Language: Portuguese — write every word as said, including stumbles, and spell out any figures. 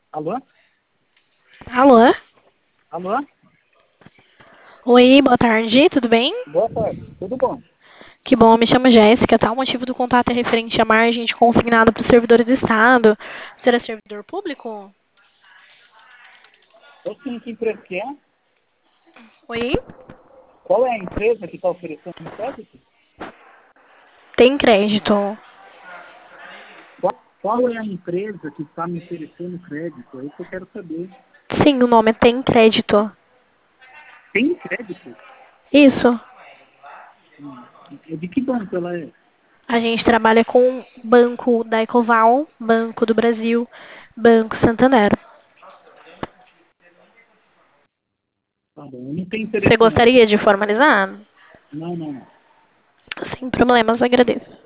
Alô? Alô? Alô? Oi, boa tarde, tudo bem? Boa tarde. Tudo bom? Que bom, me chamo Jéssica, tá? O motivo do contato é referente à margem de consignado para os servidores do Estado. Você é servidor público? Eu sim, que empresa que é? Oi? Qual é a empresa que está oferecendo crédito? Tem crédito. Qual, qual é a empresa que está me oferecendo crédito? É isso que eu quero saber. Sim, o nome é Tem Crédito. Tem crédito? Isso. Hum. De que banco ela é? A gente trabalha com Banco da Ecoval, Banco do Brasil, Banco Santander. Tá bom, eu não tenho Você interesse não. gostaria de formalizar? Não, não, não. Sem problemas, agradeço.